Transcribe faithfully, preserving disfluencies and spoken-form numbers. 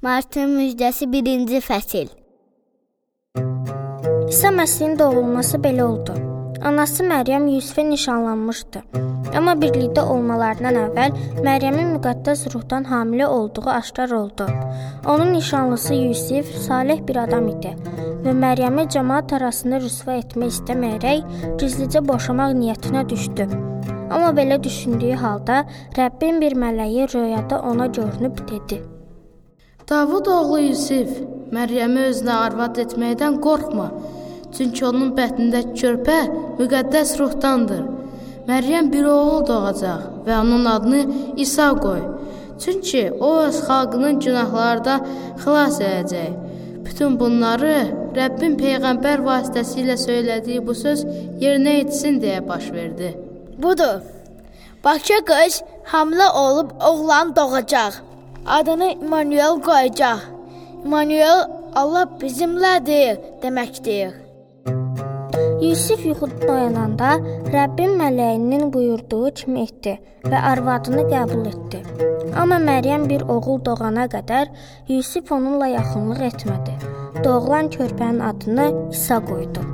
Martın müjdəsi birinci fəsil. İsa Məsihin doğulması belə oldu. Anası Məryəm Yusifə nişanlanmışdı. Amma birlikdə olmalarından əvvəl Məryəmin müqəddəs ruhdan hamilə olduğu aşkar oldu. Onun nişanlısı Yusif salih bir adam idi və Məryəmi cəmaət arasında rüsva etmək istəməyərək gizlicə boşamaq niyyətinə düşdü. Amma belə düşündüyü halda Rəbbin bir mələyi röyada ona görünüb dedi: Davud oğlu Yusif, Məryəmi özünə arvad etməkdən qorxma. Çünki onun bətnindəki körpə müqəddəs ruhdandır. Məryəm bir oğul doğacaq və onun adını İsa qoy. Çünki o öz xalqının günahlardan xilas edəcək. Bütün bunları Rəbbin peyğəmbər vasitəsilə söylədiyi bu söz yerinə yetsin deyə baş verdi. Budur. Bakı qız hamilə olub oğlan doğacaq. Adını İmmanuel qoyacaq. İmmanuel Allah bizimlədir deməkdir. Yusif yuxudan oyananda Rəbbin mələyinin buyurduğu kimi etdi və arvadını qəbul etdi. Amma Məryəm bir oğul doğana qədər Yusif onunla yaxınlıq etmədi. Doğulan körpənin adını İsa qoydu.